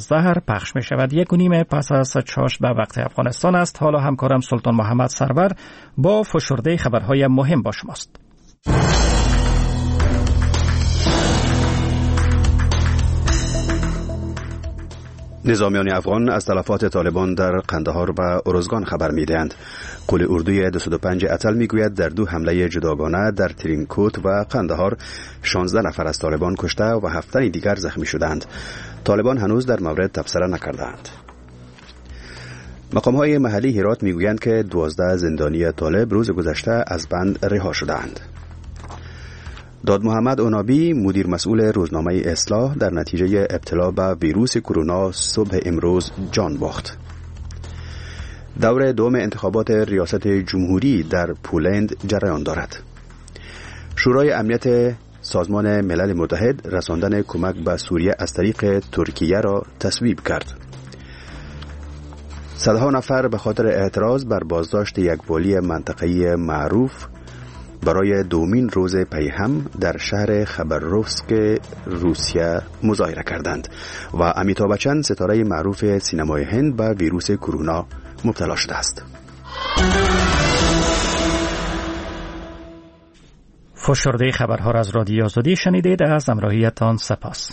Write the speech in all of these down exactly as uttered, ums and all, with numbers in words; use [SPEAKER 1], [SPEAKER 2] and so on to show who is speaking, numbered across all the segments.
[SPEAKER 1] زهر پخش می شود. یک و نیم پس از چاش به وقت افغانستان است. حالا همکارم سلطان محمد سرور با فشرده خبرهای مهم با شماست.
[SPEAKER 2] نظامیان افغان از تلفات طالبان در قندهار و ارزگان خبر می‌دهند. قول اردوی دویست و پنج اتل میگوید در دو حمله جداگانه در ترینکوت و قندهار شانزده نفر از طالبان کشته و هفت تن دیگر زخمی شدند. طالبان هنوز در مورد تبصره نکردند. مقام‌های محلی هرات میگویند که دوازده زندانی طالب روز گذشته از بند رها شدند. داد محمد اونابی مدیر مسئول روزنامه اصلاح در نتیجه ابتلا به ویروس کرونا صبح امروز جان باخت. دور دوم انتخابات ریاست جمهوری در پولند جریان دارد. شورای امنیت سازمان ملل متحد رساندن کمک به سوریه از طریق ترکیه را تصویب کرد. صدها نفر به خاطر اعتراض بر بازداشت یک والی منطقه‌ای معروف برای دومین روز پی هم در شهر خبروفسک روسیه مظاهره کردند و امیتاب بچن ستاره معروف سینمای هند به ویروس کرونا مبتلا شده است.
[SPEAKER 1] فشرده خبرها را از رادیو آزادی شنیدید. از همراهیتان سپاس.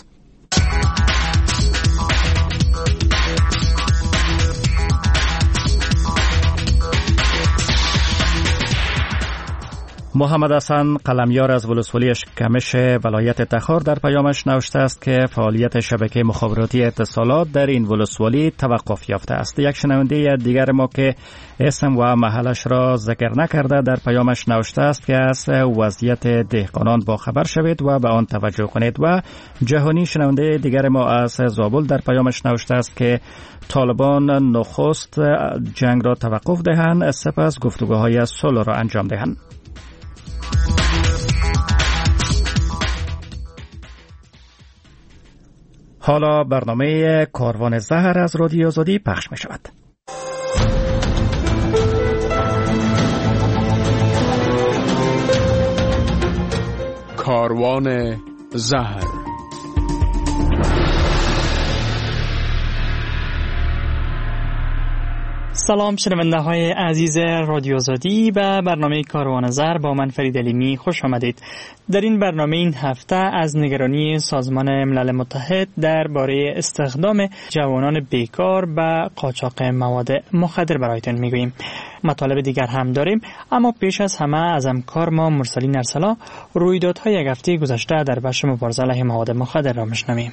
[SPEAKER 1] محمد حسن قلمیار از ولسوالی اشکمش ولایت تخار در پیامش نوشته است که فعالیت شبکه مخابراتی اتصالات در این ولسوالی توقف یافته است. یک شنونده دیگر ما که اسم و محلش را ذکر نکرده در پیامش نوشته است که از وضعیت دهقانان با خبر شوید و به آن توجه کنید. و جهانی شنونده دیگر ما از زابل در پیامش نوشته است که طالبان نخست جنگ را توقف دهند، سپس گفتگوهای صلح را انجام دهند. حالا برنامه کاروان زهر از رادیو آزادی پخش می شود.
[SPEAKER 3] کاروان زهر.
[SPEAKER 4] سلام شنونده های عزیز رادیو آزادی، به برنامه کاروان زهر با من فرید علیمی خوش آمدید. در این برنامه این هفته از نگرانی سازمان ملل متحد درباره استخدام جوانان بیکار به قاچاق مواد مخدر برایتون میگوییم. مطالب دیگر هم داریم، اما پیش از همه از همکار ما مرسلین ارسلا رویدادهای یک هفته گذشته در بخش مبارزه علیه مواد مخدر را میشنویم.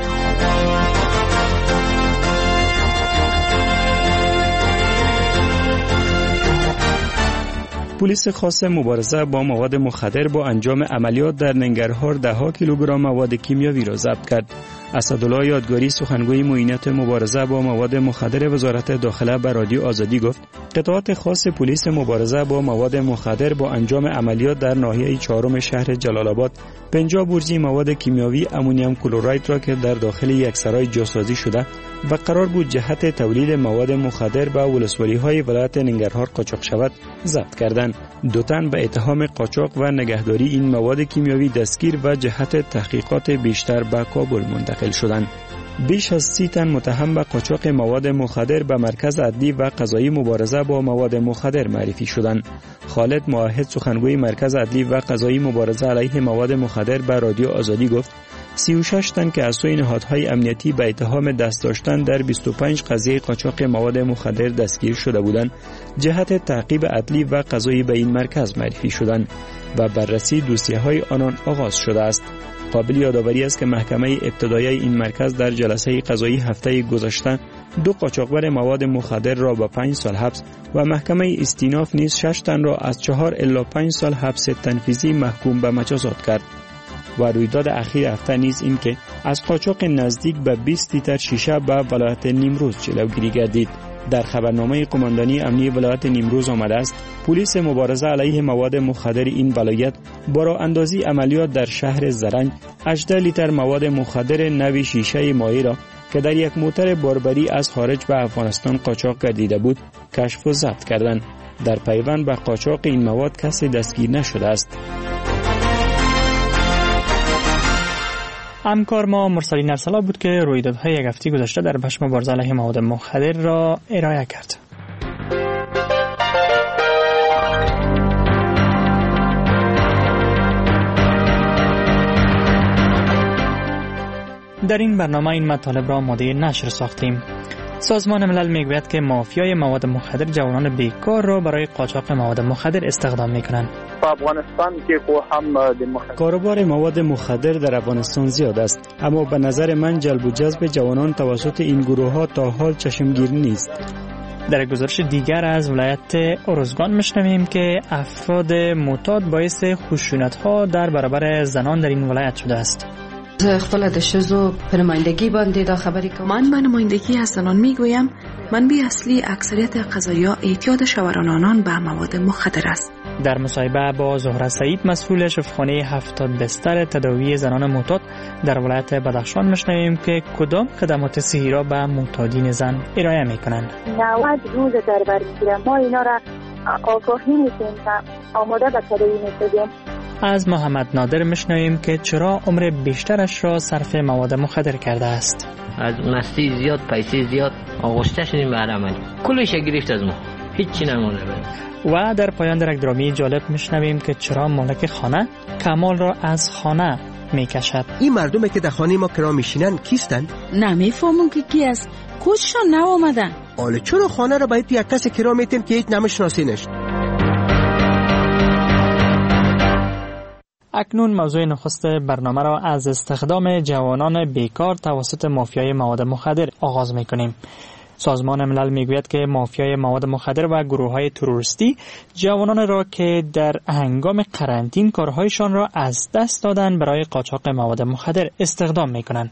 [SPEAKER 4] پلیس خاص مبارزه با مواد مخدر با انجام عملیات در ننگرهار ده ها کیلوگرم مواد کیمیاوی را ضبط کرد. اسدالله یادگاری سخنگوی معینات مبارزه با مواد مخدر وزارت داخله به رادیو آزادی گفت قطعات خاص پلیس مبارزه با مواد مخدر با انجام عملیات در ناحیه چهارم شهر جلال آباد پنجاه بورجی مواد کیمیاوی امونیوم کلراید را که در داخل یک سرای جاسازی شده و قرار بود جهت تولید مواد مخدر به ولسوالی‌های ولایت ننگرهار قاچاق شود ضبط کردند. دو تن به اتهام قاچاق و نگهداری این مواد کیمیاوی دستگیر و جهت تحقیقات بیشتر به کابل منتقل شدند. بیش از سی تن متهم به قاچاق مواد مخدر به مرکز عدلی و قضایی مبارزه با مواد مخدر معرفی شدند. خالد موحد سخنگوی مرکز عدلی و قضایی مبارزه علیه مواد مخدر به رادیو آزادی گفت سی و شش تن که از سوی نهادهای امنیتی به اتهام دست داشتن در بیست و پنج قضیه قاچاق مواد مخدر دستگیر شده بودند، جهت تعقیب عدلی و قضایی به این مرکز معرفی شدند و بررسی دوسیه‌های آنان آغاز شده است. قابل یادآوری است که محکمه ابتدایی این مرکز در جلسه قضایی هفته گذشته دو قاچاقبر مواد مخدر را با پنج سال حبس و محکمه استیناف نیز شش تن را از چهار الی پنج سال حبس تنفیذی محکوم به مجازات کرد. و رویداد اخیر هفته نیز این که از قاچاق نزدیک به بیست لیتر شیشه به ولایت نیمروز جلوگیری گردید. در خبرنامه قماندانی امنی ولایت نیمروز آمده است پلیس مبارزه علیه مواد مخدر این ولایت با راه اندازی عملیات در شهر زرنج هجده لیتر مواد مخدر نوی شیشه مایع را که در یک موتر باربری از خارج به افغانستان قاچاق گردیده بود کشف و ضبط کردند. در پیوند به قاچاق این مواد کسی دستگیر نشده است. همکار ما مرسلین ارسلا بود که رویدادهای یک هفته گذشته در بخش مبارزه علیه مواد مخدر را ارائه کرد. در این برنامه این مطالب را آماده نشر ساختیم. سازمان ملل میگوید که مافیای مواد مخدر جوانان بیکار را برای قاچاق مواد مخدر استخدام میکنند.
[SPEAKER 3] افغانستان که هم
[SPEAKER 4] کاروبار مواد مخدر در افغانستان زیاد است، اما به نظر من جلب و جذب جوانان توسط این گروه ها تا حال چشمگیر نیست. در گزارش دیگر از ولایت ارزگان میشنویم که افراد معتاد باعث خشونت ها در برابر زنان در این ولایت شده است.
[SPEAKER 5] اختلاط شزو پرمایندگی باندې دا خبرې کوم.
[SPEAKER 6] من به نمایندگی از زنان میگویم منبع اصلی اکثریت قضایا اعتیاد شوهرانان به مواد مخدر است.
[SPEAKER 4] در مصاحبه با زهره سعید مسئول شفاخانه هفتاد بستر تداوی زنان معتاد در ولایت بدخشان میشنویم که کدام خدمات صحی را به معتادین زن ارائه میکنند.
[SPEAKER 7] نود روز در بر میگیرم. ما اینا را آگاهی میکنیم و آماده به تداوی میکنیم.
[SPEAKER 4] از محمد نادر میشنویم که چرا عمر بیشترش را صرف مواد مخدر کرده است.
[SPEAKER 8] از مستی زیاد، پیسه زیاد، آغشته شدیم به عملی. کلش گرفت از ما. هیچی نمونده.
[SPEAKER 4] و در پایان درک درامی جالب میشنویم که چرا مالک خانه کمال را از خانه میکشد.
[SPEAKER 9] این مردمی که در خانه ما کرا میشینن کیستن؟
[SPEAKER 10] نمیفهمم که کی است. کجشان نآمدن.
[SPEAKER 9] حالا چرا خانه را باید یک کس کرا میتیم که هیچ نمیشناسینش؟
[SPEAKER 4] اکنون موضوع نخست برنامه را از استخدام جوانان بیکار توسط مافیای مواد مخدر آغاز می‌کنیم. سازمان ملل میگوید که مافیای مواد مخدر و گروه‌های تروریستی جوانان را که در هنگام قرنطین کارهایشان را از دست دادن برای قاچاق مواد مخدر استخدام می‌کنند.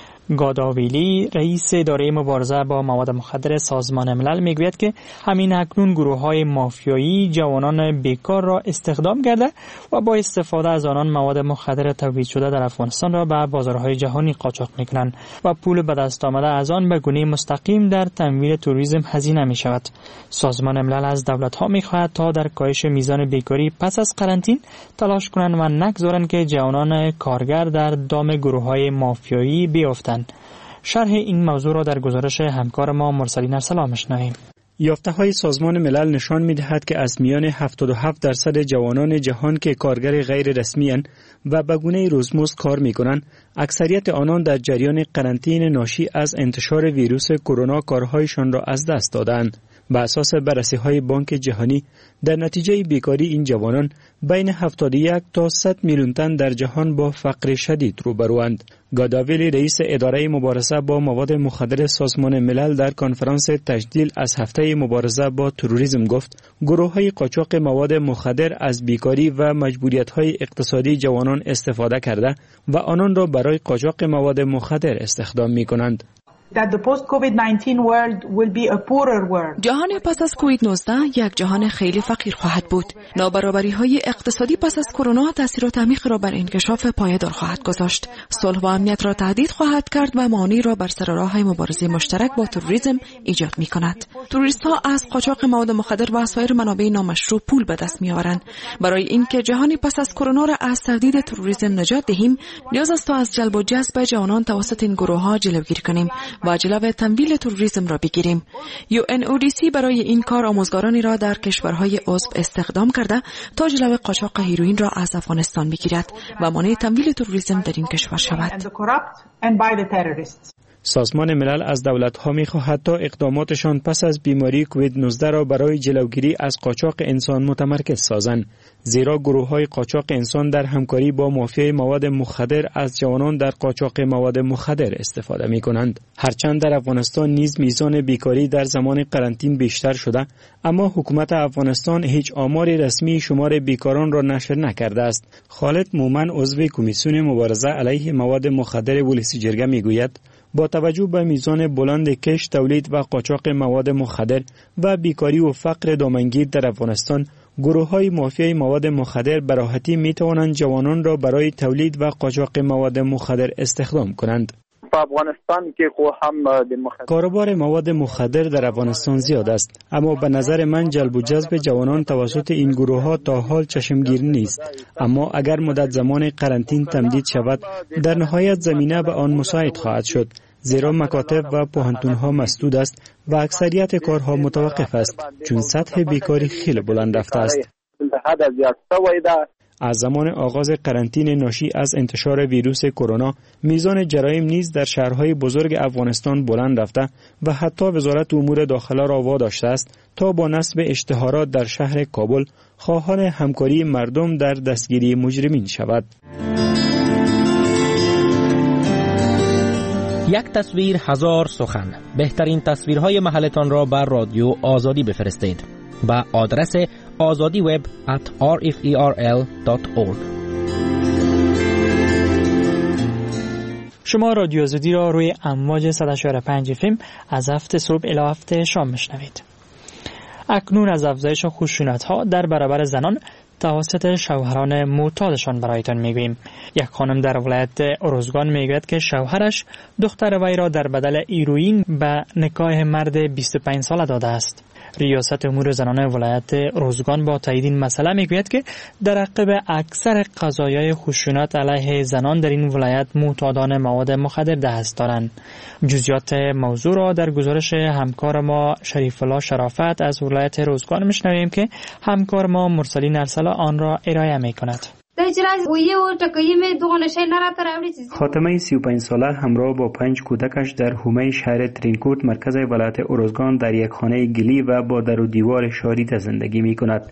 [SPEAKER 4] گاداویلی رئیس اداره مبارزه با مواد مخدر سازمان ملل میگوید که همین اکنون گروه‌های مافیایی جوانان بیکار را استخدام کرده و با استفاده از آنان مواد مخدر تولید شده در افغانستان را به بازارهای جهانی قاچاق میکنند و پول به دست آمده از آن به گونه مستقیم در تمویل توریسم هزینه می شود. سازمان ملل از دولت‌ها میخواهد تا در کاهش میزان بیکاری پس از قرنطین تلاش کنند و نگذارند که جوانان کارگر در دام گروه‌های مافیایی بیفتند. شرح این موضوع را در گزارش همکار ما مرسلین ارسلا میشنویم. یافته‌های سازمان ملل نشان می‌دهد که از میان هفتاد و هفت درصد جوانان جهان که کارگر غیر رسمی اند و به گونه روزمزد کار می‌کنند، اکثریت آنان در جریان قرنطین ناشی از انتشار ویروس کرونا کارهایشان را از دست دادند. بر اساس بررسی‌های بانک جهانی در نتیجه بیکاری این جوانان بین هفتاد و یک تا صد میلیون تن در جهان با فقر شدید روبروند. گاداویلی رئیس اداره مبارزه با مواد مخدر سازمان ملل در کنفرانس تجلیل از هفته مبارزه با تروریسم گفت گروه‌های قاچاق مواد مخدر از بیکاری و مجبوریت‌های اقتصادی جوانان استفاده کرده و آنان را برای قاچاق مواد مخدر استخدام می‌کنند.
[SPEAKER 11] that the post-کووید نوزده world will be a poorer world.
[SPEAKER 6] جهان پس از کووید نوزده یک جهان خیلی فقیر خواهد بود. نابرابری‌های اقتصادی پس از کرونا تاثیرات عمیق را بر انکشاف پایدار خواهد گذاشت. صلح و امنیت را تهدید خواهد کرد و مانعی را بر سر راه مبارزه مشترک با تروریسم ایجاد می‌کند. تروریست‌ها از قاچاق مواد مخدر و سایر منابع نامشروع پول به دست می‌آورند. برای اینکه جهانی پس از کرونا را از تهدید تروریسم نجات دهیم، نیاز است تا از جلب و جذب جوانان توسط این گروه‌ها جلوگیری کنیم و جلو تمویل تروریسم را بگیریم. یو ان او دی سی برای این کار آموزگارانی را در کشورهای عضو استخدام کرده تا جلو قاچاق هیروئین را از افغانستان بگیرد و مانع تمویل تروریسم در این کشور شود.
[SPEAKER 4] سازمان ملل از دولت‌ها می‌خواهد تا اقداماتشان پس از بیماری کووید نوزده را برای جلوگیری از قاچاق انسان متمرکز سازند، زیرا گروه‌های قاچاق انسان در همکاری با مافیای مواد مخدر از جوانان در قاچاق مواد مخدر استفاده می‌کنند. هرچند در افغانستان نیز میزان بیکاری در زمان قرنطین بیشتر شده، اما حکومت افغانستان هیچ آمار رسمی شمار بیکاران را نشر نکرده است. خالد مومن عضو کمیسیون مبارزه علیه مواد مخدر ولسی جرگه می‌گوید با توجه به میزان بلند کشت، تولید و قاچاق مواد مخدر و بیکاری و فقر دامنگیر در افغانستان، گروه‌های مافیای مواد مخدر به راحتی می‌توانند جوانان را برای تولید و قاچاق مواد مخدر استخدام کنند.
[SPEAKER 3] افغانستان که خو هم د
[SPEAKER 4] کاروبار مواد مخدر در افغانستان زیاد است، اما به نظر من جلب و جذب جوانان توسط این گروه ها تا حال چشمگیر نیست. اما اگر مدت زمان قرنطین تمدید شود، در نهایت زمینه به آن مساعد خواهد شد، زیرا مکاتب و پوهنتون‌ها مسدود است و اکثریت کارها متوقف است، چون سطح بیکاری خیلی بلند رفته است. از زمان آغاز قرنطین ناشی از انتشار ویروس کرونا، میزان جرایم نیز در شهرهای بزرگ افغانستان بلند رفته و حتی وزارت امور داخله را واداشته است تا با نصب اشتهارات در شهر کابل خواهان همکاری مردم در دستگیری مجرمین شود.
[SPEAKER 12] یک تصویر هزار سخن. بهترین تصویرهای محلتان را بر رادیو آزادی بفرستید با آدرس آزادی وب ات آر اف ای آر ال دات اورگ.
[SPEAKER 13] شما رادیو آزادی را روی امواج صد و چهار و پنج فیلم از هفت صبح الی هفت شام میشنوید. اکنون از افزایش خشونت‌ها در برابر زنان توسط شوهران معتادشان برایتان میگوییم. یک خانم در ولایت اروزگان میگوید که شوهرش دختر وی را در بدل هیروئین به نکاح مرد بیست و پنج ساله داده است. ریاست امور زنان ولایت اروزگان با تایید این مسئله میگوید که در عقب اکثر قضایای خشونت علیه زنان در این ولایت معتادان مواد مخدر دست دارند. جزئیات موضوع را در گزارش همکار ما شریف الله شرافت از ولایت اروزگان میشنویم که همکار ما مرسلین ارسلا آن را ارائه میکند.
[SPEAKER 4] خاتمه سی و پنج ساله همراه با پنج کودکش در حومه شهر ترینکوت مرکز ولایت اروزگان در یک خانه گلی و با در و دیوار شاریده زندگی می کند.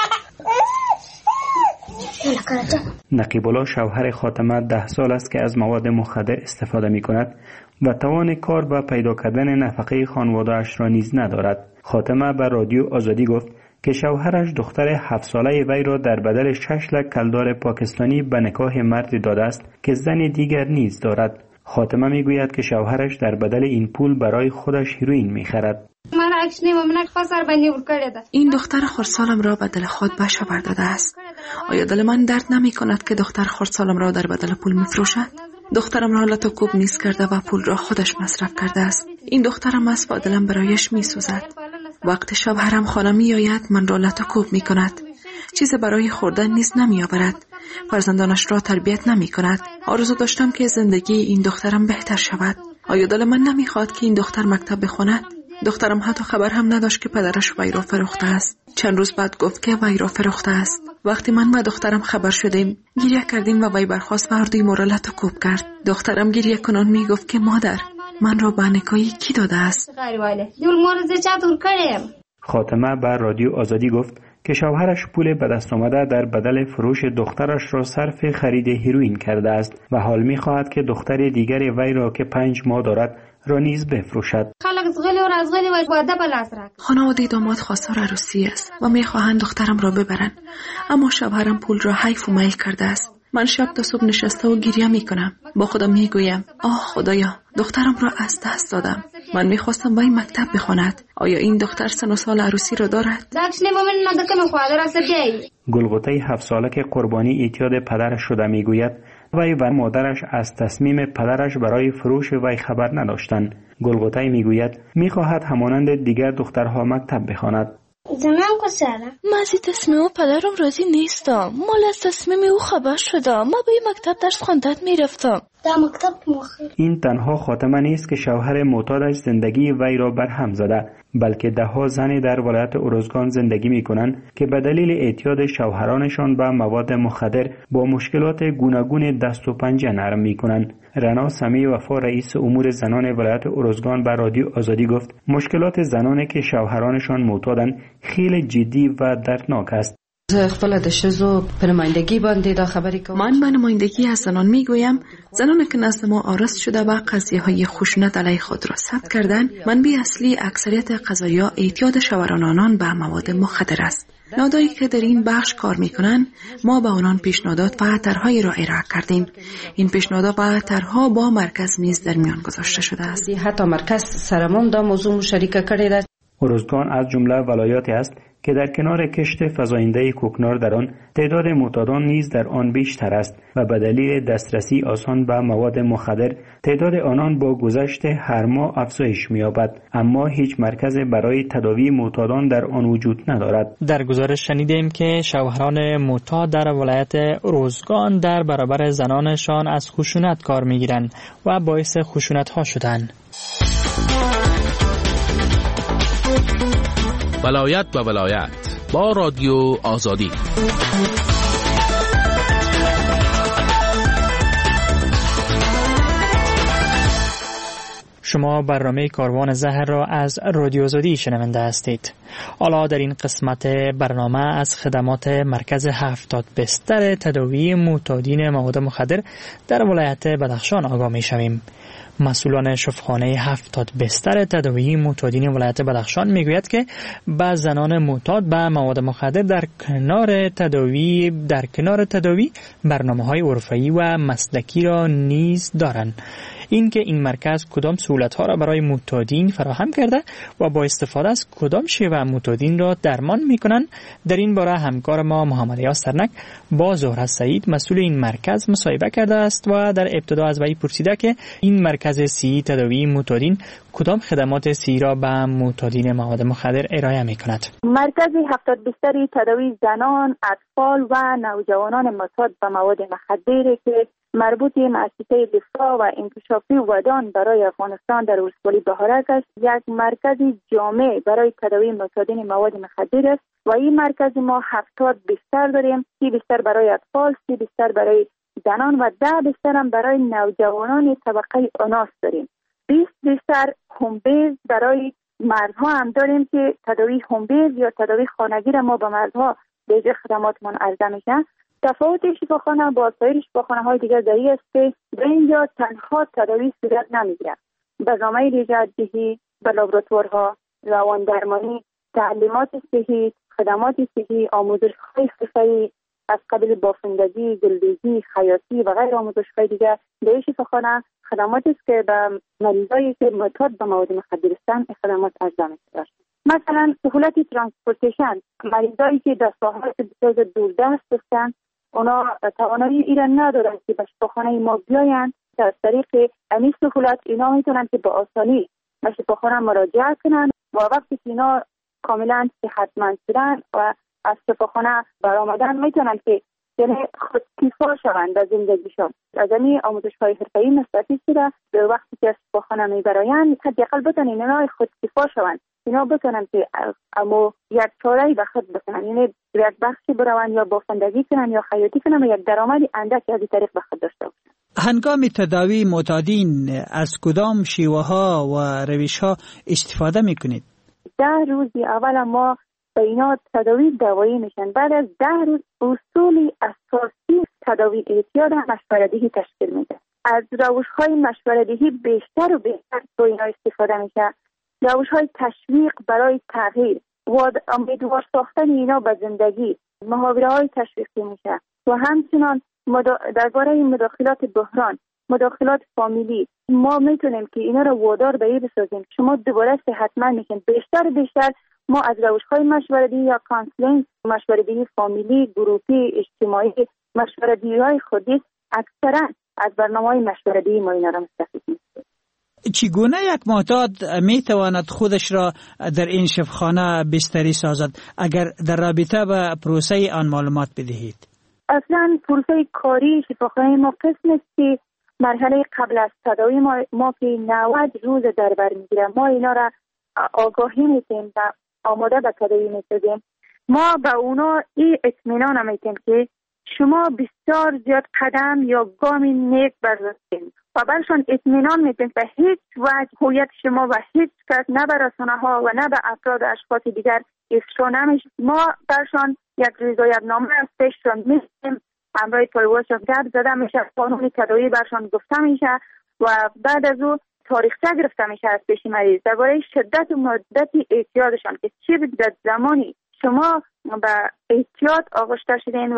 [SPEAKER 4] نقیب الله شوهر خاتمه ده سال است که از مواد مخدر استفاده می کند و توان کار و پیدا کردن نفقه خانواده‌اش را نیز ندارد. خاتمه به رادیو آزادی گفت که شوهرش دختر هفت ساله وی را در بدل شش لک کلدار پاکستانی به نکاح مرد داده است که زن دیگر نیز دارد. خاتمه میگوید که شوهرش در بدل این پول برای خودش هیروئین میخرد.
[SPEAKER 6] این دختر خردسالم را به دل خود به شبر داده است. آیا دل من درد نمی کند که دختر خردسالم را در بدل پول میفروشد؟ دخترم را لطو کوب نیز کرده و پول را خودش مصرف کرده است. این دخترم است و دلم برایش میسوزد. وقت شب حرم خانه می آید من را لطو کوب می کند. چیز برای خوردن نیز نمی آورد. فرزندانش را تربیت نمی کند. آرزو داشتم که زندگی این دخترم بهتر شود. آیا دل من نمی خواهد که این دختر مکتب بخواند؟ دخترم حتی خبر هم نداشت که پدرش وی را فروخته است. چند روز بعد گفت که وی را فروخته است. وقتی من و دخترم خبر شدیم گریه کردیم و وی برخاست و هر دوی ما را لطو کوب کرد. دخترم گریه کنان می گفت که مادر من را به نکاحی کی داده است؟
[SPEAKER 4] خاتمه به رادیو آزادی گفت که شوهرش پول به دست آمده در بدل فروش دخترش را صرف خرید هیروئین کرده است و حال می خواهد که دختر دیگر وی را که پنج ماه دارد را نیز بفروشد.
[SPEAKER 6] خانواده داماد خواستار عروسی است و می خواهند دخترم را ببرند، اما شوهرم پول را حیف و میل کرده است. من شب تا صبح نشسته و گریه می کنم. با خودم می گویم آه خدایا دخترم را از دست دادم. من می خواستم وی مکتب بخواند. آیا این دختر سن و سال عروسی را دارد؟
[SPEAKER 4] گلگوته هفت ساله که قربانی اعتیاد پدرش شده می گوید وی و مادرش از تصمیم پدرش برای فروش وی خبر نداشتند. گلگوته می گوید می خواهد همانند دیگر دخترها مکتب بخواند.
[SPEAKER 14] من از تصمیم پدرم راضی نیستم. مال از تصمیم او خبر شدم. ما به مکتب درس خواندن میرفتم.
[SPEAKER 4] این تنها خاتمه نیست که شوهر معتادش زندگی وی را برهم زده، بلکه ده ها زن در ولایت اروزگان زندگی می کنند که به دلیل اعتیاد شوهرانشان به مواد مخدر با مشکلات گوناگون دست و پنجه نرم می کنند. رنا سمی وفا رئیس امور زنان ولایت اروزگان به رادیو آزادی گفت مشکلات زنانی که شوهرانشان معتادند خیلی جدی و دردناک است.
[SPEAKER 6] من به نمایندگی از زنان می گویم زنانی که نزد ما آرست شده و قضیه های خشونت علیه خود را ثبت کردند منبع اصلی اکثریت قضایا اعتیاد شوهران آنان به مواد مخدر است. نهادهایی که در این بخش کار می کنند ما به آنان پیشنهادات و طرحهایی را ارائه کردیم. این پیشنهادات و طرحها با مرکز نیز در میان گذاشته شده است.
[SPEAKER 5] حتی مرکز سرمان دا موضوع مشارکت کرده.
[SPEAKER 4] اروزگان از جمله ولایاتی است که در کنار کشت فزاینده کوکنار در آن تعداد معتادان نیز در آن بیشتر است و به دلیل دسترسی آسان به مواد مخدر تعداد آنان با گذشت هر ماه افزایش می‌یابد، اما هیچ مرکز برای تداوی معتادان در آن وجود ندارد.
[SPEAKER 13] در گزارش شنیدیم که شوهران معتاد در ولایت روزگان در برابر زنانشان از خشونت کار می‌گیرند و باعث خشونت‌ها شدند.
[SPEAKER 15] ولایت و ولایت با رادیو آزادی.
[SPEAKER 13] شما برنامه کاروان زهر را از رادیو آزادی شنونده هستید. حالا در این قسمت برنامه از خدمات مرکز هفتاد بستر تداوی معتادین مواد مخدر در ولایت بدخشان آگاه می شویم. مسئولان شفاخانه هفتاد بستر تداوی معتادین ولایت بدخشان میگوید که بعض زنان معتاد به مواد مخدر در کنار تداوی در کنار تداوی برنامه‌های عرفی و مسلکی را نیز دارند. این که این مرکز کدام سهولت‌ها را برای معتادین فراهم کرده و با استفاده از کدام شیوه معتادین را درمان می‌کنند، در این باره همکار ما محمد یاسر سرنک با زهره سعید مسئول این مرکز مصاحبه کرده است و در ابتدا از وی پرسیده که این مرکز سی تداوی معتادین کدام خدمات سی را به معتادین مواد مخدر ارائه می‌کند.
[SPEAKER 7] مرکز هفتاد بستری تداوی زنان، اطفال و نوجوانان معتاد به مواد مخدر که مربوط به مؤسسه دفاع و انکشافی ودان برای افغانستان در ولسوالی بهارک است، یک مرکز جامع برای تداوی معتادین مواد مخدر است و این مرکز ما هفتاد بستر داریم، سی بستر برای اطفال، سی بستر برای زنان و ده بستر هم برای نوجوانان طبقه اناث داریم. بیست بستر هومبیز برای مردها هم داریم که تداوی هومبیز یا تداوی خانگی را ما به مردها به جای خدماتمان عرضه میشه. تفاوت شفاخانه با سایر شفاخانه‌های دیگر در این است که در اینجا تنها تداوی صورت نمیگیرد. برنامه رجعت‌دهی به لابراتوارها، روان درمانی، تعلیمات صحی، خدمات صحی، آموزش‌های حرفه‌ای از قبیل بافندگی، گلدوزی، خیاطی و غیر آموزش‌های دیگر در این شفاخانه خدماتی است که به مریضایی که معتاد به مواد مخدر هستند خدمات عرضه می‌شود. مثلا سهولت ترانسپورتیشن، مریضایی که در ساحات بسیار دوردست هستند اونا توانایی ایران ندارند که به شفاخانه ما بیایند. در طریق همین سهولت اینا میتونن که به آسانی به شفاخانه مراجعه کنند و وقتی که اینا کاملا صحتمند شدن و از شفاخانه برآمدن میتونن که یعنی خودکفا شوند در زندگیشان. از این آموزش‌های حرفه‌ای مستفید شده به وقتی که از شفاخانه میبرایند حداقل بتونن اینا خودکفا شوند، اینا بتونن که اما یک چاره‌ای به خود بکنن، یعنی یک بخشی بروند یا بافندگی کنن یا خیاطی کنن و یک درآمدی اندکی از این طریق به خود داشته باشن.
[SPEAKER 16] هنگام تداوی معتادین از کدام شیوه‌ها و روش‌ها استفاده می‌کنید؟
[SPEAKER 7] ده روزی اول ما به اینا تداوی دوایی میشن. بعد از ده روز اصولی اساسی تداوی اعتیاد مشوره‌دهی تشکیل میده. از روش‌های مشوره‌دهی بیشتر و بیشتر با اینا استفاده میشه. روش‌های تشویق برای تغییر و امیدوار ساختن اینا به زندگی، محاوره‌های تشویقی میشه و همچنان مدا... درباره مداخلات بحران، مداخلات فامیلی ما میتونیم که اینا رو وادار به این بسازیم شما دوباره صحتمند میشین. بیشتر بیشتر ما از روش‌های مشوره‌دهی یا کانسلینگ، مشوره‌دهی فامیلی، گروهی، اجتماعی، مشوره‌دهی‌های خودی اکثرا از برنامه‌های مشوره‌دهی ما اینا رو مستفید میشیم.
[SPEAKER 16] چگونه یک معتاد میتواند خودش را در این شفاخانه بستری سازد اگر در رابطه با پروسه آن معلومات بدهید؟
[SPEAKER 7] اصلا پروسه کاری شفاخانه ما قسم است که مرحله قبل از تداوی ما, ما که نود روز در بر میگیره ما اینا را آگاهی میتیم و آماده به تداوی میسازیم. ما به اونا این اطمینان میتیم که شما بسیار زیاد قدم یا گام نیک برداشتین و برشان اطمینان میتیم که هیچ وجه هویت شما و هیچ کس نه به رسانه ها و نه به افراد و اشخاص دیگر افشا نمیشه. ما برشان یک رضایتنامه از پیششان میسیم، همراه پایواشان گپ زده میشه، قانون تداوی برشان گفته میشه و بعد از او تاریخچه گرفته میشه از پیش مریض درباره شدت و مدت اعتیادشان که چی بود در زمانی شما به احتیاط آغشته شدین و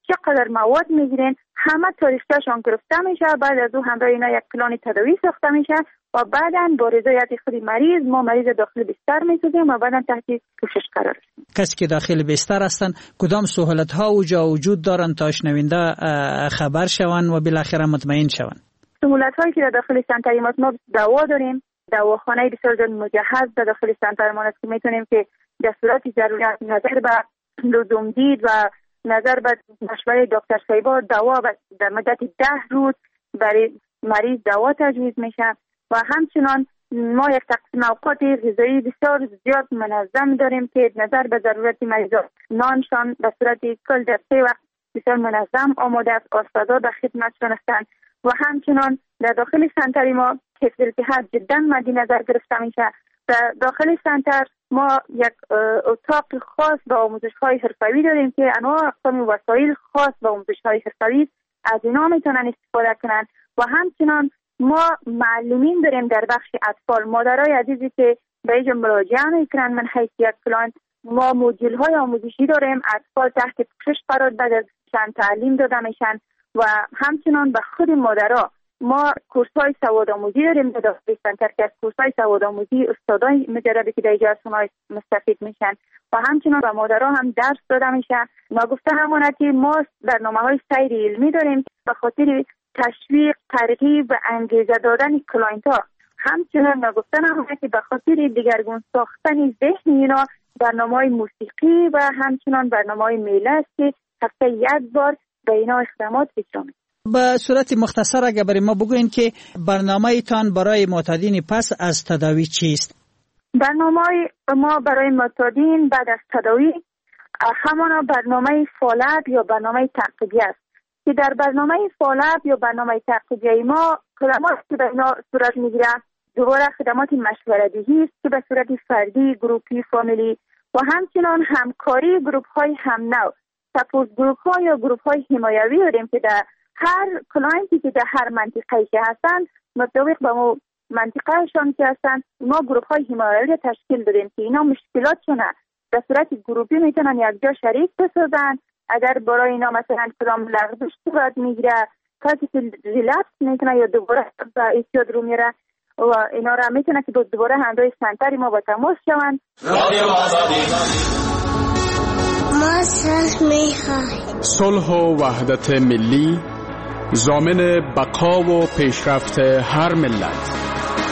[SPEAKER 7] چقدر مواد میگیرین، همه تاریخچه‌شان گرفته میشه. بعد از او همراه اینا یک پلان تداوی ساخته میشه و بعداً با رضایت خود مریض ما مریض داخل بستر میسازیم و بعداً تحت پوشش قرار میدیم.
[SPEAKER 16] کسی که داخل بستر هستن کدام سهولت ها اوجا وجود دارن تا شنونده خبر شوند و بالاخره مطمئن شوند؟
[SPEAKER 7] سهولت هایی که در داخل سنتر ما دوا داریم، دواخانه بسیار مجهز در داخل سنتر ما است که میتونیم که در صورت ضرورت نظر به لزوم دید و نظر به مشوره دکتر شیبا دوا در مدت ده روز برای مریض دوا تجویز میشه و همچنان ما یک تقسیم اوقات غذایی بسیار زیاد منظم داریم که نظر به ضرورت مریضان نانشان به صورت کل در سه وقت بسیار منظم آماده است، آشپزا در خدمتشان هستند و همچنان در داخل سنتر ما حفظ الصحت جدا مد نظر گرفته میشه. در داخل سنتر ما یک اتاق خاص با آموزش‌های حرفه‌ای داریم که انواع اقسام وسایل خاص با آموزش‌های حرفه‌ای از اینا میتونن استفاده کنن و همچنان ما معلمین داریم در بخش اطفال. مادرای عزیزی که به اینجا مراجعه میکنن من حیث یک کلاینت، ما مدیول‌های آموزشی داریم، اطفال تحت پوشش قرار داده میشن، تعلیم داده میشن و همچنان به خود مادرها ما کورس‌های سوادآموزی داریم در داخل سنتر که از کورس‌های سوادآموزی استادای مجربی که در اینجا از اونها مستفید میشن و همچنان به مادرها هم درس داده میشه. نگفته همونه که ما برنامه‌های سیر علمی داریم به خاطر تشویق، ترغیب و انگیزه دادن کلاینت‌ها. همچنان نگفته همونه که به خاطر دیگرگون ساختن ذهن اینا برنامه‌های موسیقی و همچنان برنامه‌های میله است که هفته یک بار به اینا اقدامات اجرا می‌کنیم.
[SPEAKER 16] به صورت مختصر اگر برای ما بگوین که برنامه ایتان برای معتادین پس از تداوی چیست؟
[SPEAKER 7] برنامه ما برای معتادین بعد از تداوی همانا برنامه فالوآپ یا برنامه تعقیبی است که در برنامه فالوآپ یا برنامه تعقیبی ما خدمات که به اینا صورت میگیره دوباره خدمات مشوره‌دهی است که به صورت فردی، گروپی، فامیلی و همچنان همکاری گروپ‌های هم نوع سپورت گروپ‌ها یا گروپ‌های حمایوی داریم که در هر کلاینتی که در هر منطقه‌ای که هستن مطابق با منطقه‌شان که هستن ما گروپ‌های حمایوی تشکیل دادیم که اینا مشکلاتشون به صورت گروپی میتونن یک جا شریک بسازن. اگر برای اینا مثلا کدام لغزش صورت میگیره کسی که ریلپس میکنه یا دوباره به اعتیاد رو میره و اینا را میتونه که دوباره همراه سنتر ما با تماس شوند.
[SPEAKER 17] ما صلح میخواهیم.
[SPEAKER 15] صلح و وحدت ملی ضامن بقا و پیشرفت هر ملت.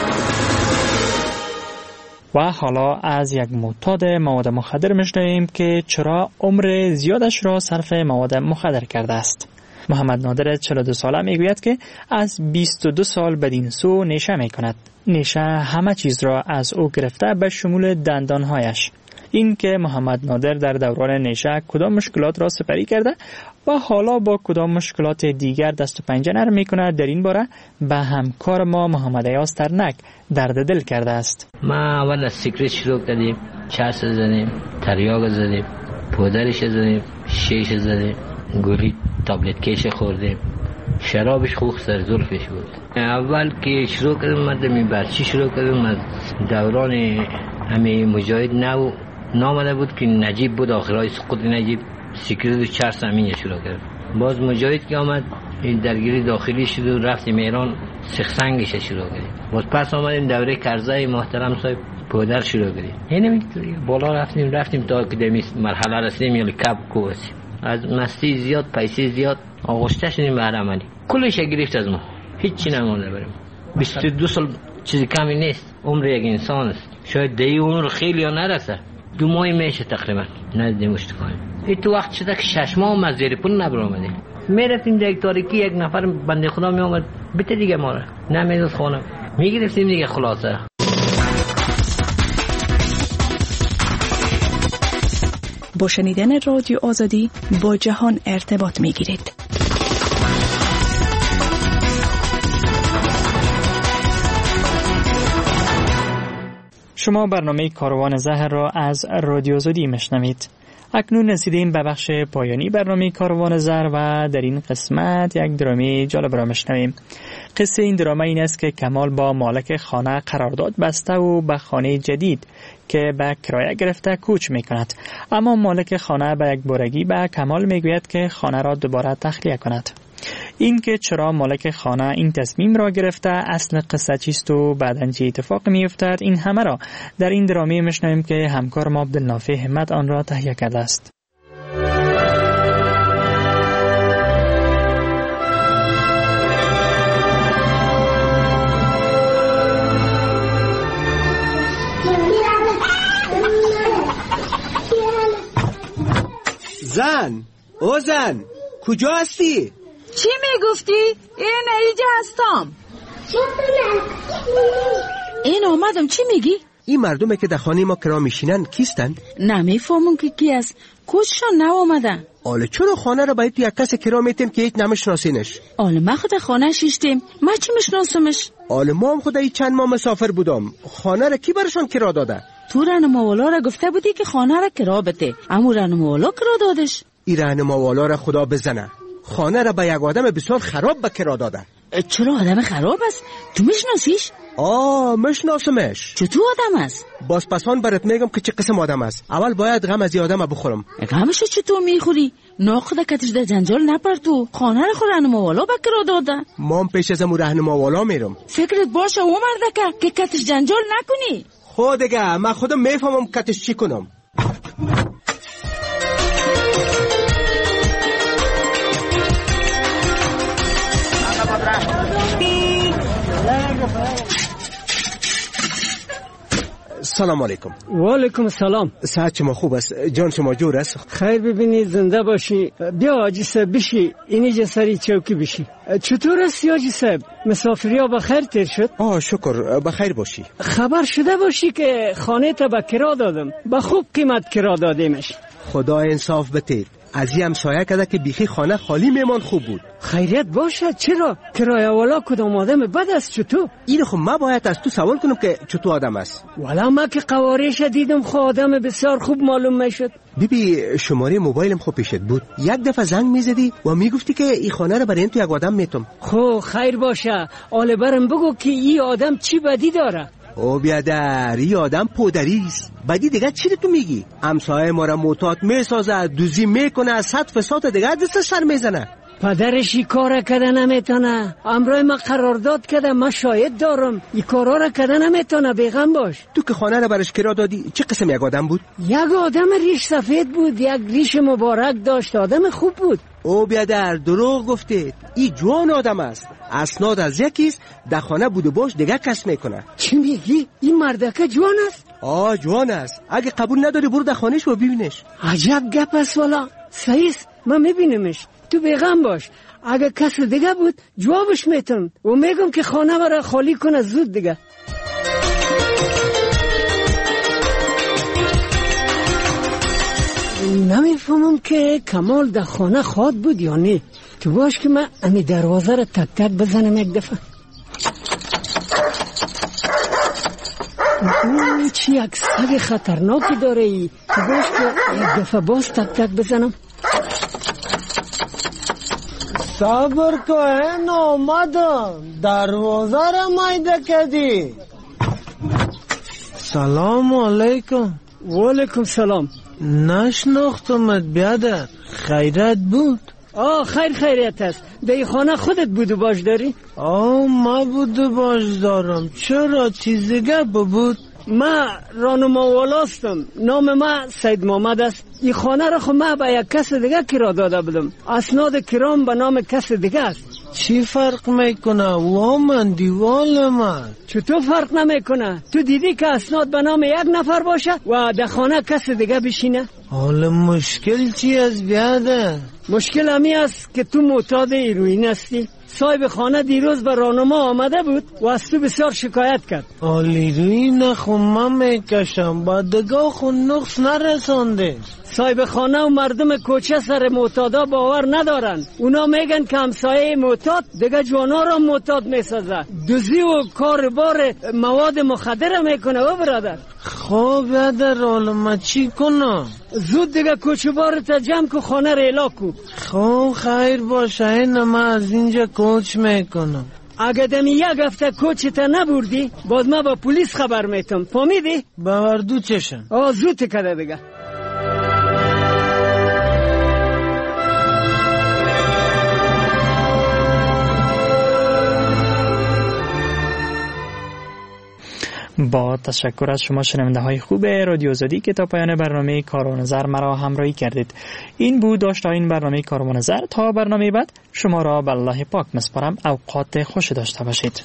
[SPEAKER 13] و حالا از یک معتاد مواد مخدر میشنویم که چرا عمر زیادش را صرف مواد مخدر کرده است. محمد نادر چهل و دو ساله میگوید که از بیست و دو سال بدین سو نیشه میکند. نیشه همه چیز را از او گرفته به شمول دندانهایش. این که محمد نادر در دوران نیشه کدام مشکلات را سپری کرده و حالا با کدام مشکلات دیگر دست و پنجه نرم میکند در این باره به همکار ما محمد ایاز ترنک درد دل کرده است.
[SPEAKER 8] ما اول از سیگرت شروع کردیم، چرس زدیم، تریاق زدیم، پودرش زدیم، شیش زدیم، گولی تابلت کش خوردیم، شرابش خوب سر زلفش بود. اول که شروع کردم من دمی برچی شروع کردم از دوران همه مجاهد نو نامده بود که نجیب بود، آخرهای سقوط نجیب سیکرت و چرس همین شروع کرد. باز مجاهد که آمد این درگیری داخلی شد و رفتیم ایران سخسنگش شروع کردیم. باز پس آمدیم دوره کرزای محترم صاحب پودر شروع کردیم. اینمی بالا رفتیم رفتیم تا که دمی مرحله رسیدیم یا کب کوسیم. از مستی زیاد، پیسه زیاد آغشته شدیم بهر عملی. کلش گرفت از ما، هیچی نمونده بریم. بیست و دو سال چیزی کمی نیست، عمر یک انسان است. شاید دی عمر خیلی یا نرسه، دو ماهی میشه تقریبا نزدیک مشتکانیم. این تو وقت شده که شش ماه ما زیر پول نبرآمده. میرفتیم در یک تاریکی یک نفر بنده خدا می آمد بده دیگه ما را نمیداد خانم میگرفتیم دیگه. خلاصه
[SPEAKER 6] با شنیدن رادیو آزادی با جهان ارتباط میگیرید.
[SPEAKER 13] شما برنامه کاروان زهر را از رادیو آزادی میشنوید. اکنون رسیدیم به بخش پایانی برنامه کاروان زر و در این قسمت یک درامی جالب را میشنویم. قصه این دراما این است که کمال با مالک خانه قرارداد بسته و به خانه جدید که به کرایه گرفته کوچ میکند، اما مالک خانه به یک بارگی به کمال میگوید که خانه را دوباره تخلیه کند. این که چرا مالک خانه این تصمیم را گرفته، اصل قصه چیست و بعداً چه اتفاق میافتد، این همه را در این درامی میشنویم که همکار ما عبدالنافع همت آن را تهیه کرده است.
[SPEAKER 9] زن، او زن، کجا هستی؟
[SPEAKER 10] چی میگفتی؟ این ایجا هستم. این آمدم. چی میگی؟
[SPEAKER 9] این مردمه که در خانه ما کرا میشینن کیستن؟
[SPEAKER 10] نمیفهمم که کی است. کجشان نو آمدن؟
[SPEAKER 9] آله چرا خانه را باید تو یک کس کرا میتیم که هیچ نمیشناسینش؟
[SPEAKER 10] آله ما خود خانه شیشتیم، ما چی میشناسمش؟
[SPEAKER 9] آله ما هم خود چند ماه مسافر بودم. خانه را کی برشان کرا داده؟
[SPEAKER 10] تو رهنماوالا را گفته بودی که خانه را کرا بده، اما رهنماوالا کرا دادش.
[SPEAKER 9] این رهنماوالا را خدا بزنه، خانه را به یک آدم بسیار خراب به کرا داده.
[SPEAKER 10] چرا آدم خراب است؟ تو میشناسیش؟
[SPEAKER 9] آه میشناسمش.
[SPEAKER 10] چطور آدم است؟
[SPEAKER 9] باز پسان برات میگم که چه قسم آدم است. اول باید غم از این آدم بخورم.
[SPEAKER 10] غمشو چطور میخوری؟ ناخدا کتش در جنجال نپر. تو خانه را خود رهنماوالا به کرا داده.
[SPEAKER 9] ما هم پیش از امو رهنماوالا میرم.
[SPEAKER 10] فکرت باشه او مرده که کتش جنجال نکنی.
[SPEAKER 9] خود دیگه من خودم میفهمم کتش چی کنم. سلام علیکم.
[SPEAKER 18] و علیکم السلام.
[SPEAKER 9] صحت شما خوب است؟ جان شما جور است؟
[SPEAKER 18] خیر ببینی، زنده باشی. بیا حاجی صاحب بشی، اینجا سری چوکی بشی. چطور است حاجی صاحب؟ مسافری ها بخیر تیر شد؟
[SPEAKER 9] آه شکر، بخیر باشی.
[SPEAKER 18] خبر شده باشی که خانه تا به کرا دادم، به خوب قیمت کرا دادیمش.
[SPEAKER 9] خدا انصاف بده. از این همسایه کده که بیخی خانه خالی میمان خوب بود.
[SPEAKER 18] خیریت باشه. چرا؟ کرایه والا کدام آدم بد است چطور؟
[SPEAKER 9] این خب ما باید از تو سوال کنم که چطور آدم است.
[SPEAKER 18] والا ما که قوارش دیدم خود آدم بسیار خوب معلوم میشد.
[SPEAKER 9] بیبی شماره موبایلم خوب پیشت بود، یک دفعه زنگ میزدی و میگفتی که این خانه رو برای این تو یک آدم میتم.
[SPEAKER 18] خب خیر باشه، آله برم بگو که این آدم چی بدی داره.
[SPEAKER 9] او بیادر، این آدم پودریست. بدی دیگه چی تو میگی؟ همسایه ما را معتاد میسازه، دوزی میکنه، صد فساد دیگه دست سر میزنه.
[SPEAKER 18] پدرش این کار کده نمیتونه. امروز ما قرارداد کده، ما شاهد دارم. این کارا را کده نمیتونه، بیغم باش.
[SPEAKER 9] تو که خانه را برش کرا دادی چه قسم یک آدم بود؟
[SPEAKER 18] یک آدم ریش سفید بود، یک ریش مبارک داشت، آدم خوب بود.
[SPEAKER 9] او بیادر دروغ گفتید. این جوان آدم است، اسناد از یکیست، در خانه بود و باش دیگه کس میکنه.
[SPEAKER 18] چی میگی؟ این مردکه جوان است؟
[SPEAKER 9] آه جوان است. اگه قبول نداری برو در خانهش و ببینش.
[SPEAKER 18] عجب گپ است والا. صحیح است، من میبینمش. تو بیغم باش، اگه کس دیگه بود جوابش میتم و میگم که خانه برای خالی کنه زود دیگه. نمیفهمم که کمال در خانه خواد بود یا نه. تو باش که من امی دروازه را تک تک بزنم یک دفعه. اوه چی یک سگ خطرناکی داره ای. تو باش که یک دفعه باز تک تک بزنم.
[SPEAKER 19] صبر کن آمدم، دروازه را مایده کردی. سلام علیکم.
[SPEAKER 18] و علیکم سلام.
[SPEAKER 19] نشناختمت بیادر، خیرت بود؟
[SPEAKER 18] آه خیر خیریت است. در خانه خودت بود و باش داری؟
[SPEAKER 19] آه ما بود و باش دارم. چرا چیز دیگه بود؟
[SPEAKER 18] ما رانما والاستم، نام ما سید محمد است. این خانه را خود ما به یک کس دیگه کرا داده بودم، اسناد کرام به نام کس دیگه است.
[SPEAKER 19] چی فرق میکنه؟ و من دیوال من
[SPEAKER 18] چطور فرق نمیکنه؟ تو دیدی که اسناد به نام یک نفر باشه و در خانه کس دیگه بشینه؟
[SPEAKER 19] حالا مشکل چی از بیاده؟
[SPEAKER 18] مشکل همی است که تو معتاد هیروئین هستی. صاحب خانه دیروز به راهنما آمده بود و از تو بسیار شکایت کرد.
[SPEAKER 19] هیروئین خون من میکشم، با دگاه خون نقص نرسانده.
[SPEAKER 18] صاحب خانه و مردم کوچه سر معتادا باور ندارن. اونا میگن که همسایه معتاد دیگه جوانا را معتاد میسازه، دوزی و کار بار مواد مخدر میکنه. و برادر
[SPEAKER 19] خب یادر ما چی کنم؟
[SPEAKER 18] زود دیگه کوچه بارت جمع کو خانه ریلا کو.
[SPEAKER 19] خب خیر باشه این ما از اینجا کوچ میکنم.
[SPEAKER 18] اگه دمی یک هفته کوچه تا نبردی باز ما با پلیس خبر میتم. فهمیدی؟
[SPEAKER 19] باوردو چشم.
[SPEAKER 18] آه زود کده دیگه.
[SPEAKER 13] با تشکر از شما شنونده های خوب رادیو آزادی که تا پایان برنامه کار و نظر مرا همراهی کردید. این بود داشته این برنامه کار و نظر. تا برنامه بعد شما را به الله پاک مسپارم. اوقات خوش داشته باشید.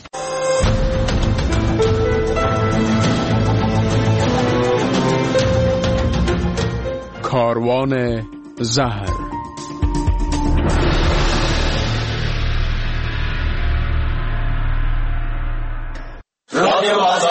[SPEAKER 15] کاروان زهر.
[SPEAKER 20] رادیو